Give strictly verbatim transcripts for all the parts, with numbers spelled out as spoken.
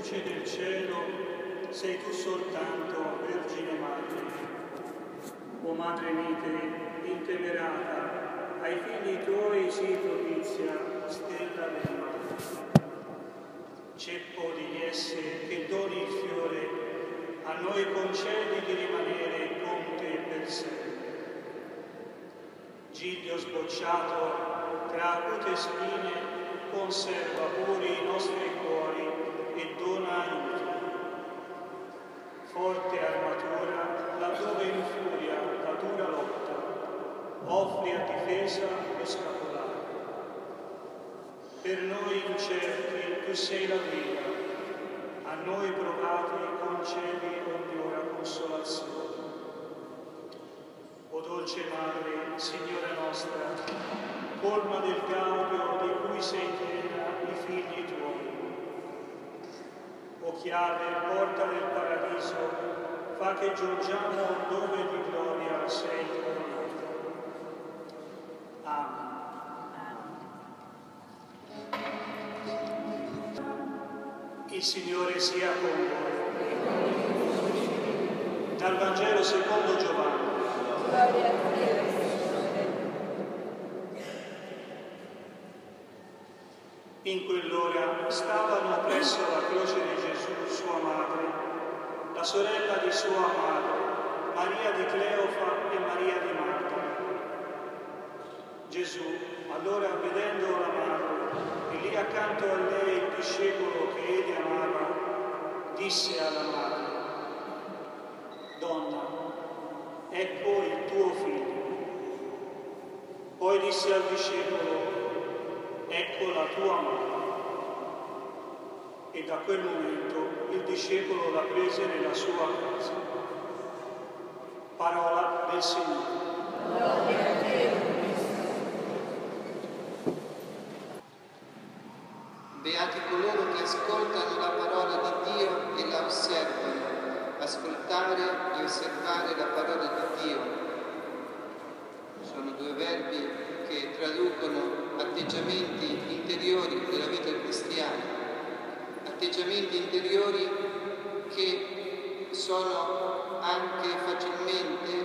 luce del cielo, sei tu soltanto, Vergine Madre. O Madre mite, intemerata, ai figli tuoi sii propizia, stella del mare. Ceppo di esse che doni il fiore, a noi concedi di rimanere con te per sempre. Giglio sbocciato tra acute spine, conserva puri i nostri cuori e dona aiuto. Forte armatura, laddove infuria la dura lotta, offri a difesa lo scapolare. Per noi incerti tu sei la guida, a noi provati concedi ogni ora consolazione. O dolce Madre, Signora nostra, colma del gaudio di cui sei piena i figli tuoi. O chiave, porta del paradiso, fa che giungiamo dove di gloria sei coronata. Amen. Il Signore sia con voi. Dal Vangelo secondo Giovanni. In quell'ora stavano presso la croce di Gesù sua madre, la sorella di sua madre, Maria di Cleofa e Maria di Marta. Gesù, allora vedendo la madre e lì accanto a lei il discepolo che egli amava, disse alla madre: Donna, ecco il tuo figlio. Poi disse al discepolo: ecco la tua madre. E da quel momento il discepolo la prese nella sua casa. Parola del Signore. Gloria a te. Beati coloro che ascoltano la parola di Dio e la osservano. Ascoltare e osservare la parola di Dio sono due verbi che traducono atteggiamenti interiori della vita cristiana, atteggiamenti interiori che sono anche facilmente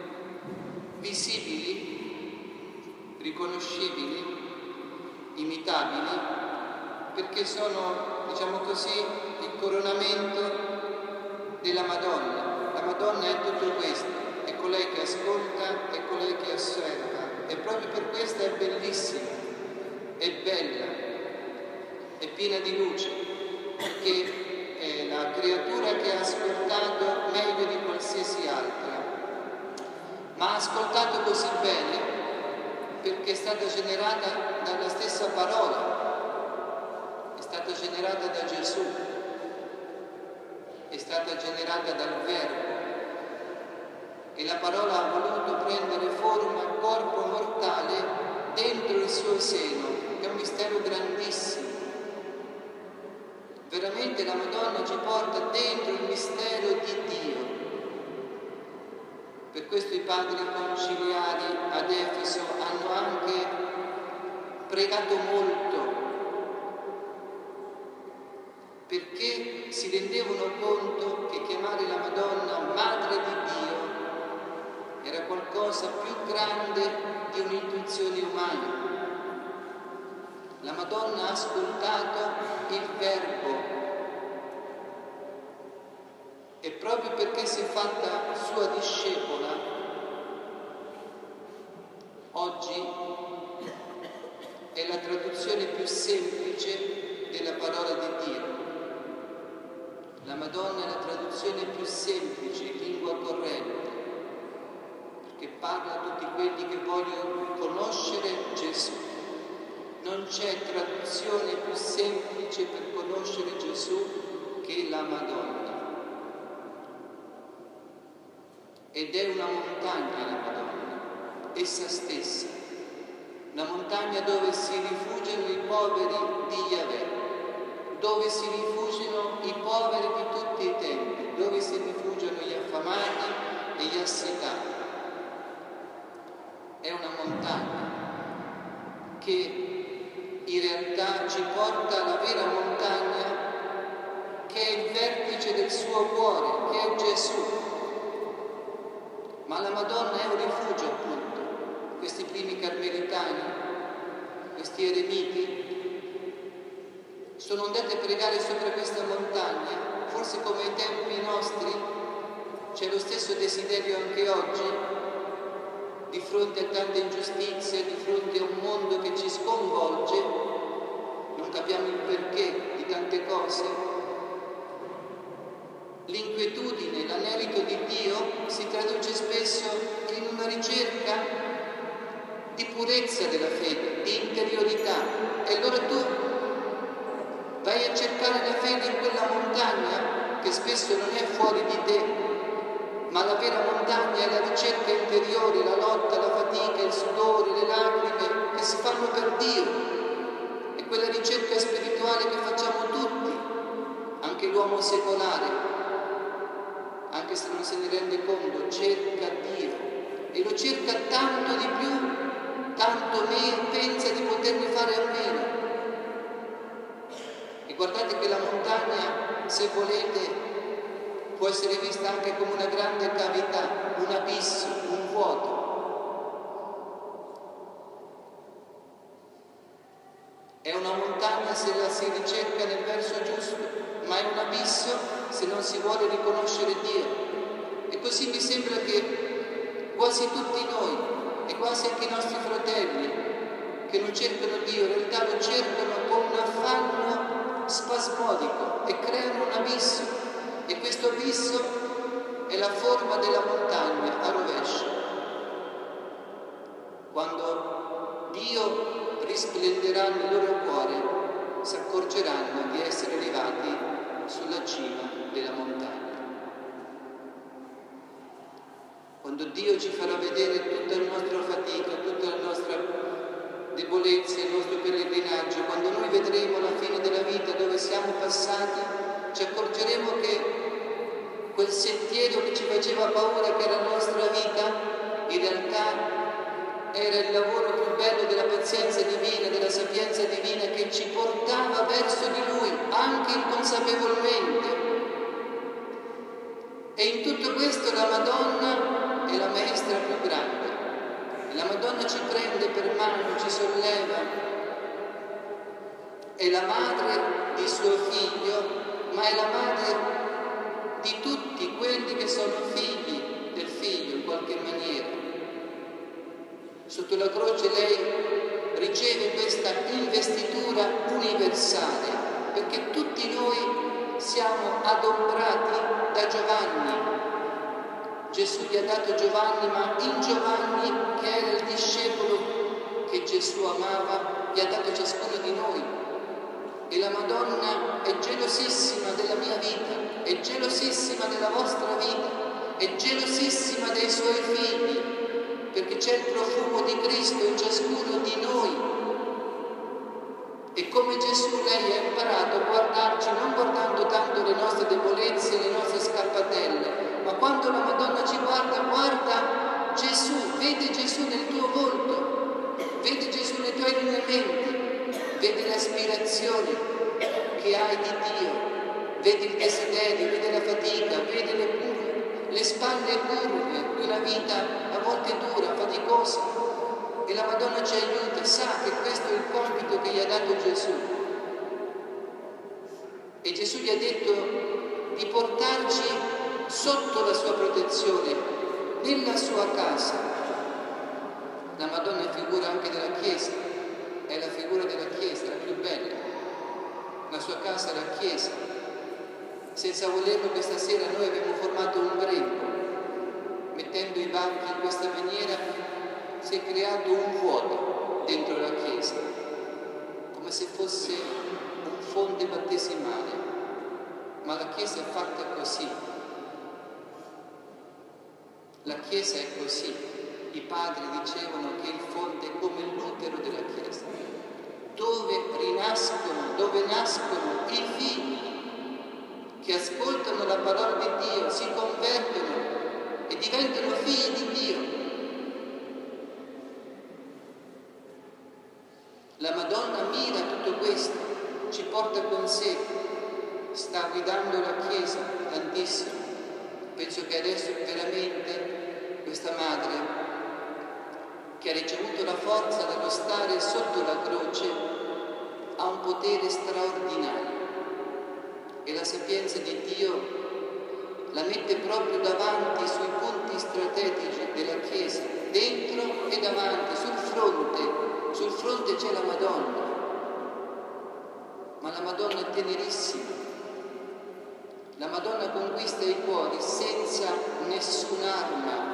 visibili, riconoscibili, imitabili, perché sono, diciamo così, il coronamento della Madonna. La Madonna è tutto questo, è colei che ascolta, è colei che osserva, e proprio per questo è bellissima, è bella, è piena di luce, perché è la creatura che ha ascoltato meglio di qualsiasi altra, ma ha ascoltato così bene perché è stata generata dalla stessa parola, è stata generata da Gesù, è stata generata dal Verbo, e la parola ha voluto prendere forma, corpo mortale, dentro il suo seno. È un mistero grandissimo. Veramente la Madonna ci porta dentro il mistero di Dio. Per questo i padri conciliari ad Efeso hanno anche pregato molto, perché si rendevano conto che chiamare la Madonna Madre di Dio era qualcosa più grande di un'intuizione umana. La Madonna ha ascoltato il Verbo, e proprio perché si è fatta sua discepola, oggi è la traduzione più semplice della parola di Dio. La Madonna è la traduzione più semplice in lingua corrente, perché parla a tutti quelli che vogliono conoscere Gesù. Non c'è traduzione più semplice per conoscere Gesù che la Madonna. Ed è una montagna la Madonna, essa stessa, una montagna dove si rifugiano i poveri di Yahweh, dove si rifugiano i poveri di tutti i tempi, dove si rifugiano gli affamati e gli assitati. È una montagna che in realtà ci porta alla vera montagna, che è il vertice del suo cuore, che è Gesù. Ma la Madonna è un rifugio, appunto. Questi primi carmelitani, questi eremiti, sono andati a pregare sopra questa montagna, forse come ai tempi nostri c'è lo stesso desiderio anche oggi, di fronte a tante ingiustizie, di fronte a un mondo che ci sconvolge, non capiamo il perché di tante cose. L'inquietudine, l'anelito di Dio si traduce spesso in una ricerca di purezza della fede, di interiorità. E allora tu vai a cercare la fede in quella montagna che spesso non è fuori di te, ma la vera montagna è la ricerca interiore, la lotta, la fatica, il sudore, le lacrime che si fanno per Dio. È quella ricerca spirituale che facciamo tutti, anche l'uomo secolare, anche se non se ne rende conto, cerca Dio e lo cerca tanto di più, tanto meno, pensa di poterne fare a meno. E guardate che la montagna, se volete, può essere vista anche come una grande cavità, un abisso, un vuoto. È una montagna se la si ricerca nel verso giusto, ma è un abisso se non si vuole riconoscere Dio. E così mi sembra che quasi tutti noi, e quasi anche i nostri fratelli, che non cercano Dio, in realtà lo cercano con un affanno spasmodico e creano un abisso. E questo abisso è la forma della montagna a rovescio. Quando Dio risplenderà nel loro cuore, si accorgeranno di essere arrivati sulla cima della montagna. Quando Dio ci farà vedere tutta la nostra fatica, tutta la nostra debolezza, il nostro pellegrinaggio, quando noi vedremo la fine della vita dove siamo passati, ci accorgeremo che quel sentiero che ci faceva paura, che era la nostra vita, in realtà era il lavoro più bello della pazienza divina, della sapienza divina, che ci portava verso di Lui, anche inconsapevolmente. E in tutto questo la Madonna è la maestra più grande. La Madonna ci prende per mano, ci solleva, è la madre di suo figlio, ma è la madre di tutti quelli che sono figli del figlio in qualche maniera. Sotto la croce lei riceve questa investitura universale, perché tutti noi siamo adombrati da Giovanni. Gesù gli ha dato Giovanni, ma in Giovanni, che era il discepolo che Gesù amava, gli ha dato ciascuno di noi. E la Madonna è gelosissima della mia vita, è gelosissima della vostra vita, è gelosissima dei suoi figli, perché c'è il profumo di Cristo in ciascuno di noi. E come Gesù lei ha imparato a guardarci, non guardando tanto le nostre debolezze, le nostre scappatelle, ma quando la Madonna ci guarda, guarda Gesù, vede Gesù nel tuo volto, vede Gesù nei tuoi lineamenti, vedi le aspirazioni che hai di Dio, vedi il desiderio, vedi la fatica, vedi le curve, le spalle curve, una vita a volte dura, faticosa. E la Madonna ci aiuta, sa che questo è il compito che gli ha dato Gesù. E Gesù gli ha detto di portarci sotto la sua protezione, nella sua casa. La Madonna è figura anche della Chiesa, è la figura della Chiesa, la più bella. La sua casa è la Chiesa. Senza volerlo, questa sera noi abbiamo formato un grembo. Mettendo i banchi in questa maniera si è creato un vuoto dentro la Chiesa, come se fosse un fonte battesimale. Ma la Chiesa è fatta così. La Chiesa è così. I padri dicevano che il fonte è come l'utero della Chiesa, dove rinascono, dove nascono i figli che ascoltano la parola di Dio, si convertono e diventano figli di Dio. La Madonna mira tutto questo, ci porta con sé sta guidando la Chiesa tantissimo. Penso che adesso veramente questa madre, che ha ricevuto la forza dallo stare sotto la croce, ha un potere straordinario e la sapienza di Dio la mette proprio davanti sui punti strategici della Chiesa, dentro e davanti, sul fronte. Sul fronte c'è la Madonna, ma la Madonna è tenerissima. La Madonna conquista i cuori senza nessun'arma.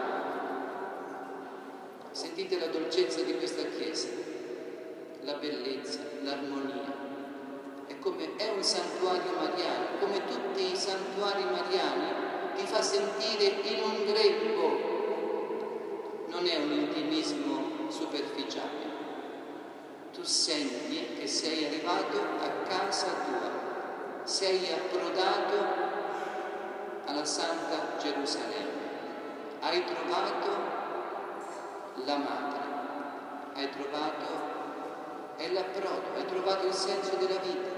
Sentite la dolcezza di questa Chiesa, la bellezza, l'armonia. È come è un santuario mariano, come tutti i santuari mariani, ti fa sentire in un grembo. Non è un intimismo superficiale. Tu senti che sei arrivato a casa tua, sei approdato alla Santa Gerusalemme, hai trovato la madre, hai trovato, è l'approdo, hai trovato il senso della vita.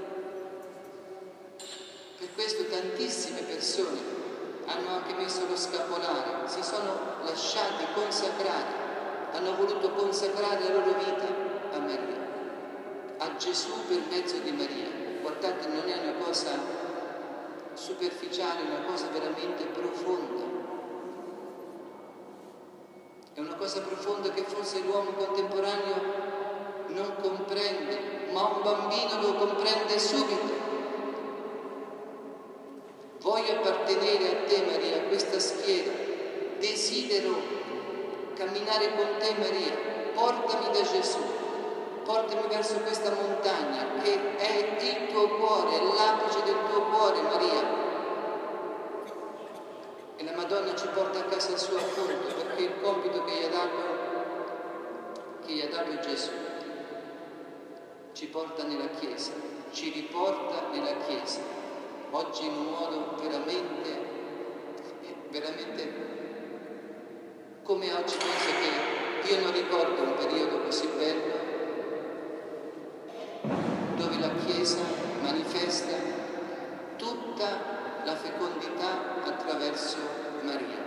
Per questo tantissime persone hanno anche messo lo scapolare, si sono lasciati consacrare, hanno voluto consacrare la loro vita a Maria, a Gesù per mezzo di Maria. Guardate, non è una cosa superficiale, è una cosa veramente profonda. È una cosa profonda che forse l'uomo contemporaneo non comprende, ma un bambino lo comprende subito. Voglio appartenere a te, Maria, a questa schiera. Desidero camminare con te, Maria. Portami da Gesù. Portami verso questa montagna che è il tuo cuore, è l'apice del tuo cuore, Maria. E la Madonna ci porta a casa sua appunto, perché il compito che gli ha dato, che gli ha dato Gesù ci porta nella Chiesa, ci riporta nella Chiesa. Oggi in un modo veramente, veramente, come oggi penso che io non ricordo un periodo così bello dove la Chiesa manifesta tutta la fecondità attraverso Maria.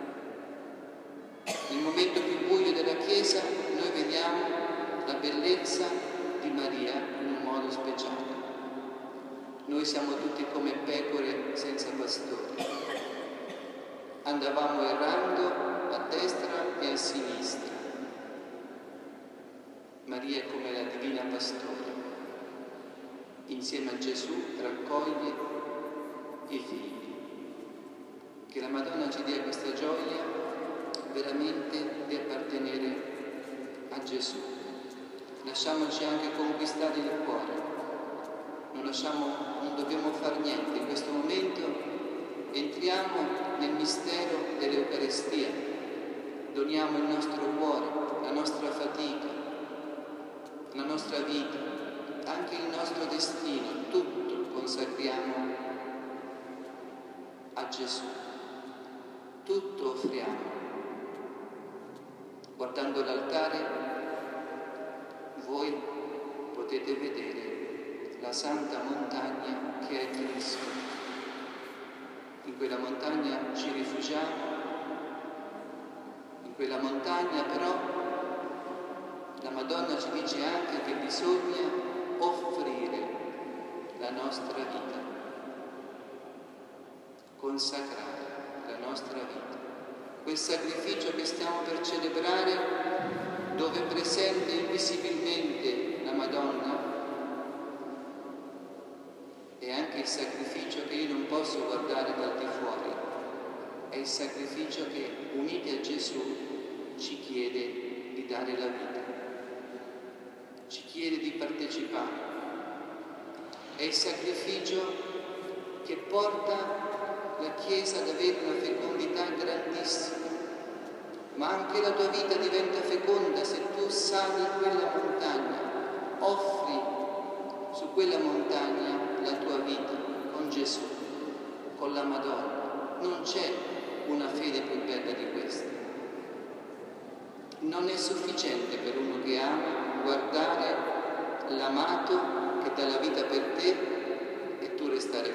Nel momento più buio della Chiesa noi vediamo la bellezza di Maria in un modo speciale. Noi siamo tutti come pecore senza pastore. Andavamo errando a destra e a sinistra. Maria è come la divina pastore. Insieme a Gesù raccoglie i figli. Che la Madonna ci dia questa gioia veramente di appartenere a Gesù. Lasciamoci anche conquistare il cuore. Non lasciamo, non dobbiamo fare niente. In questo momento entriamo nel mistero dell'Eucaristia, doniamo il nostro cuore, la nostra fatica, la nostra vita, anche il nostro destino, tutto consacriamo a Gesù, tutto offriamo. Guardando l'altare, voi potete vedere la santa montagna che è Cristo. In quella montagna ci rifugiamo, in quella montagna però la Madonna ci dice anche che bisogna offrire la nostra vita, consacrare la nostra vita. Quel sacrificio che stiamo per celebrare, dove è presente invisibilmente la Madonna, è anche il sacrificio che io non posso guardare dal di fuori, è il sacrificio che, uniti a Gesù, ci chiede di dare la vita, ci chiede di partecipare. È il sacrificio che porta la Chiesa ad avere una fecondità grandissima, ma anche la tua vita diventa feconda se tu sali quella montagna, offri su quella montagna la tua vita con Gesù, con la Madonna. Non c'è una fede più bella di questa. Non è sufficiente per uno che ama guardare l'amato che dà la vita per te e tu restare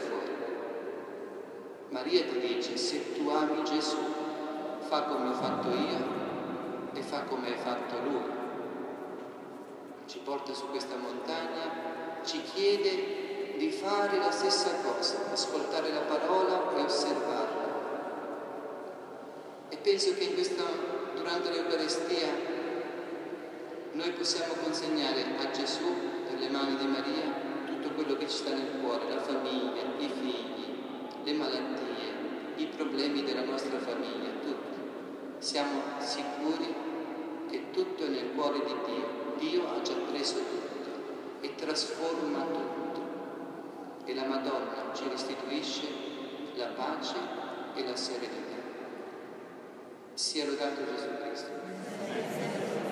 ami Gesù, fa come ho fatto io e fa come hai fatto Lui. Ci porta su questa montagna, ci chiede di fare la stessa cosa, ascoltare la parola e osservarla. E penso che in questa, durante l'Eucaristia noi possiamo consegnare a Gesù, per le mani di Maria, tutto quello che ci sta nel cuore, la famiglia, i figli, le malattie, i problemi della nostra famiglia, tutto. Siamo sicuri che tutto è nel cuore di Dio. Dio ha già preso tutto e trasforma tutto. E la Madonna ci restituisce la pace e la serenità. Sia lodato Gesù Cristo.